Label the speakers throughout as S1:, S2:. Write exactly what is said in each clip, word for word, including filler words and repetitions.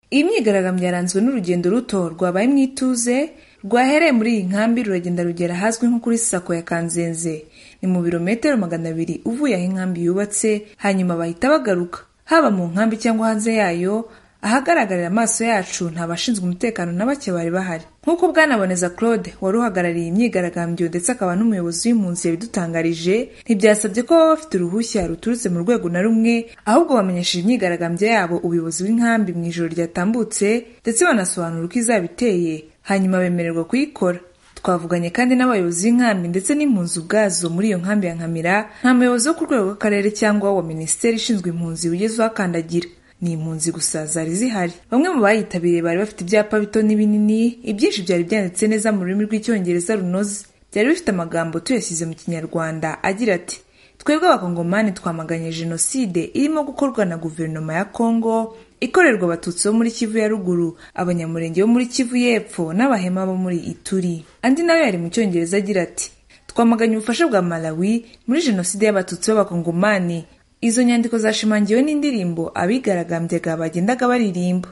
S1: Iyi myigaragambyo yaranzwe n'urugendo ruto rwabaye mu ituze rwahereye muri iyi nkambi ruragenda rugera ahazwi nko kuri Sako ya Kanzenze. Ni mu birometero magana abiri uvuye aho inkambi yubatse, hanyuma bahita bagaruka. Haba mu nkambi cyangwa hanze yayo, ahagaragarira amaso yacu nta bashinzwe umutekano na bake bari bahari. Nk'uko Bwana Boneza Claude wari uhagarariye imyigaragambyo ndetse akaba n'umuyobozi w'impunzi yabidutangarije, ntibyasabye ko baba bafite uruhushya ruturutse mu rwego na rumwe, ahubwo bamenyesheje imyigaragambyo yabo ubuyobozi bw'inkambi mu ijoro ryatambutse ndetse banasobanura uko izaba iteye, hanyuma bemererwa kuyikora. Twavuganye kandi n'abayobozi b'inkambi ndetse n'impunzi ubwazo muri iyo nkambi ya Nkamira. Nta muyobozi wo ku rwego rw'akarere cyangwa wa minisiteri ishinzwe impunzi wigeze uhakandagira. Ni impunzi gusa zari zihari. Bamwe mu bayitabiriye bari bafite ibyapa bito n'ibinini, ibyinshi byari byanditse neza mu rurimi rw'icyongereza runoze. Byari bifite amagambo tuyashyize mu kinyarwanda agira ati: twebwe abakongomani twamaganye jenoside irimo gukorwa na guverinoma ya Kongo ikorerwa abatutsi bo muri Kivu ya ruguru, abanyamurenge bo muri Kivu y'epfo n'abahema bo muri Ituri. Andi nayo yari mu cyongereza agira ati: twamaganye ubufasha bwa Malawi muri jenoside y'abatutsi b'abakongomani. Izo nyandiko zashimangiwe n'indirimbo abigaragambyaga bagendaga baririmba.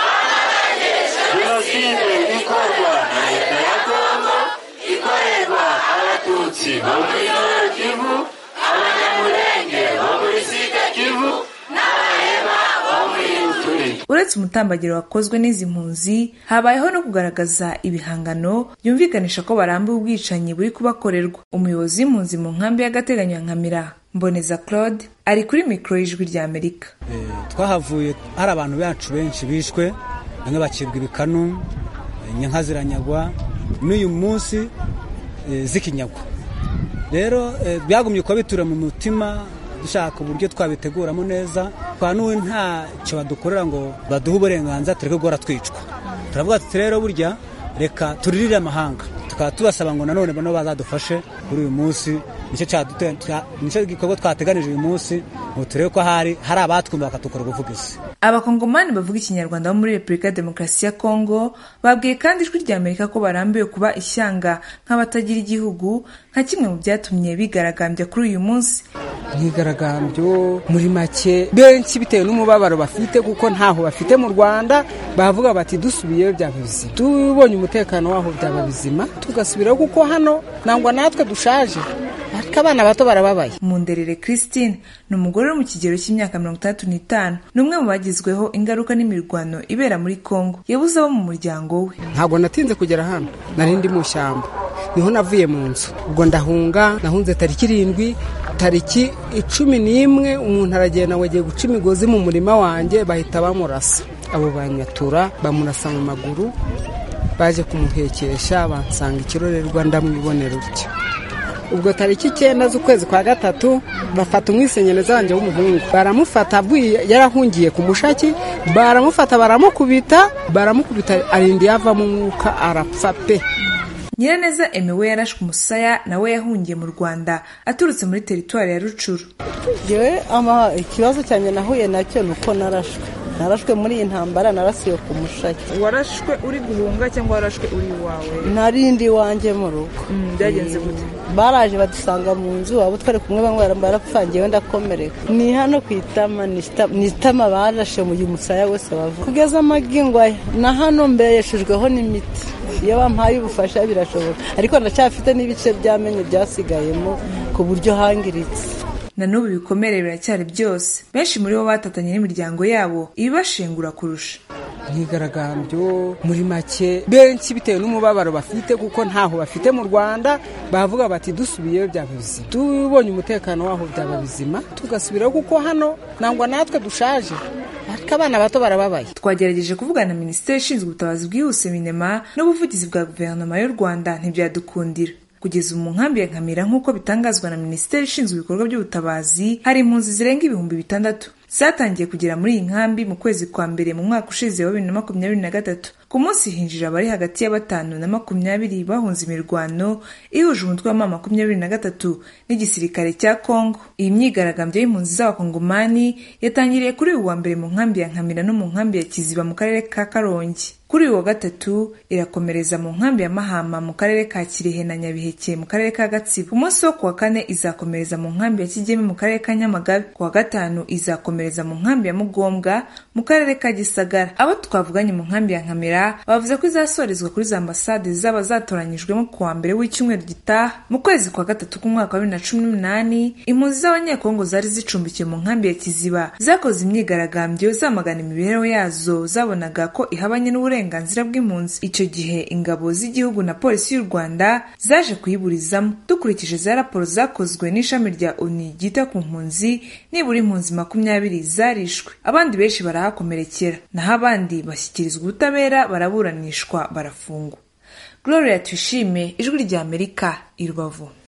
S2: Jenoside ikorwa na leta ya Kongo ikorerwa abatutsi bo muri Kivu, abanyamurenge bo muri Kivu n'abahema bo muri Ituri.
S1: Uretse umutambagiro wakozwe n'izi mpunzi, habayeho no kugaragaza ibihangano byumvikanisha ko barambiwe ubwicanyi buri kubakorerwa. Umuyobozi w'impunzi mu nkambi y'agateganyo ya Nkamira, Boneza Claude, ari kuri mikoro y'Ijwi ry'Amerika.
S3: Eh, twahavuye hari abantu bacu benshi bishwe, bamwe bacibwa ibikanu, inka ziranyagwa, n'uyu munsi e, zikinyagwa. Rero e, byagumye kuba bitura mu mutima, dushaka uburyo twabiteguramo neza, kwa n'uwe nta cyo badukorera ngo baduhe uburenganzira tureke gora twicwa. Turavuga ati rero burya reka turirire amahanga, tukaba tubasaba ngo nanone bano bazadufashe kuri uyu munsi. Nicyo cyaduteye nicyo gikorwa twateganije uyu munsi, ngo turebe ko hari hari abatwumva bakatukora ubuvugizi.
S1: Abakongomani bavuga ikinyarwanda bo muri Repubulika ya Demokarasi ya Kongo babwiye kandi Ijwi ry'Amerika ko barambiwe kuba ishyanga nk'abatagira igihugu, nka kimwe mu byatumye bigaragambya kuri uyu munsi.
S4: Myigaragambyo muri make benshi bitewe n'umubabaro bafite kuko ntaho bafite mu Rwanda, bavuga bati dusubiyeyo byaba bizima, tubonye umutekano waho byaba bizima tugasubirayo kuko hano nangwa natwe dushaje, ariko abana bato barababaye.
S1: Munderere Christine ni umugore uri mu kigero cy'imyaka mirongo itandatu n'itanu, ni umwe mu bagizweho ingaruka n'imirwano ibera muri Kongo. Yabuze abo mu muryango we.
S4: Ntabwo natinze kugera hano, nari ndi mu shyamba, niho navuye mu nzu, ubwo ndahunga. Nahunze tariki irindwi, tariki icumi n'imwe umuntu aragenda ngo agiye guca imigozi mu murima wanjye, bahita bamurasa. Abo banyatura bamurasa mu maguru, baje kumuhekesha bansanga ikirorerwa ndamwibonera utyo. Ubwo tariki icyenda z'ukwezi kwa gatatu bafata umwisenyeneza wanjye w'umuhungu, baramufata avuye yarahungiye ku mushaki, baramufata baramukubita baramukubita arindi yavamo umwuka arapfa pe.
S1: Nyiraneza Emewe yarashwe umusaya, nawe yahungiye mu Rwanda aturutse muri teritwari ya Rucuru.
S5: Yewe ama ikibazo cyane nahuye nacyo nuko narashwe narashwe muri iyi ntambara, narasiye ku mushaki.
S1: Warashwe uri guhunga cyangwa warashwe uri wawe?
S5: Narindi wanjye mu rugo.
S1: Byagenze gute?
S5: Baraje badusanga mu nzu, abo twari kumwe bamwe barapfangiye wenda komereka. Ni hano kwitama nitama barashe mu musaya wese bavuga. Kugeza amagingo aya na hano mbeyeshejweho n'imiti. Iyo bampaye ubufasha birashoboka, ariko ndacyafite n'ibice byamenye byasigayemo ku buryo hangiritse.
S1: Na n'ubu ibikomere biracyari byose. Benshi muri bo batatanye n'imiryango yabo, ibibashengura kurusha.
S4: Myigaragambyo muri make benshi bitewe n'umubabaro bafite kuko ntaho bafite mu Rwanda, bavuga bati dusubiyeyo byaba bizima, tubonye umutekano waho byaba bizima tugasubirayo kuko hano nangwa natwe dushaje, ariko abana bato barababaye.
S1: Twagerageje kuvugana na Minisiteri ishinzwe ubutabazi bwihuse Minema n'ubuvugizi bwa guverinoma y'u Rwanda, ntibyadukundira. Kugeza mu nkambi ya Nkamira nk'uko bitangazwa na Minisiteri ishinzwe ibikorwa by'ubutabazi, hari impunzi zirenga ibihumbi bitandatu zatangiye kugera muri iyi nkambi mu kwezi kwa mbere mu mwaka ushize wa bibiri na makumyabiri na gatatu. ku munsi hinjira abari hagati ya batanu na makumyabiri bahunze imirwano ihuje umutwe wa makumyabiri na gatatu n'igisirikare cya Kongo. Iyi myigaragambyo y'impunzi z'abakongomani yatangiriye kuri uyu wa mbere mu nkambi ya Nkamira no mu nkambi ya Kiziba mu karere ka Karongi. Kuri uyu wa gatatu irakomereza mu nkambi ya Mahama mu karere ka Kirehe na Nyabiheke mu karere ka Gatsibo. Ku munsi wo kuwa kane izakomereza mu nkambi ya Kigeme mu karere ka Nyamagabe. Kuwa gatanu izakomereza mu nkambi ya Mugombwa mu karere ka Gisagara. Abo twavuganye mu nkambi ya Nkamira bavuze ko izasorezwa kuri za ambasade zaba zatoranyijwemo kuwa mbere w'icyumweru gitaha. Mu kwezi kwa gatatu k'umwaka wa bibiri na cumi n'umunani impunzi z'abanyekongo zari zicumbikiye mu nkambi ya Kiziba zakoze imyigaragambyo zamagana imibereho yazo, zabonaga ko ihabanye n'uburenganzira bw'impunzi. Icyo gihe ingabo z'igihugu na polisi y'u Rwanda zaje kuyiburizamo. Dukurikije za raporo zakozwe n'ishami rya O N U ryita ku mpunzi, nibura impunzi makumyabiri zarishwe, abandi benshi barahakomerekera, naho abandi bashyikirizwa ubutabera baraburanishwa barafungwa. Gloria Tuyishime, Ijwi ry'Amerika, i Rubavu.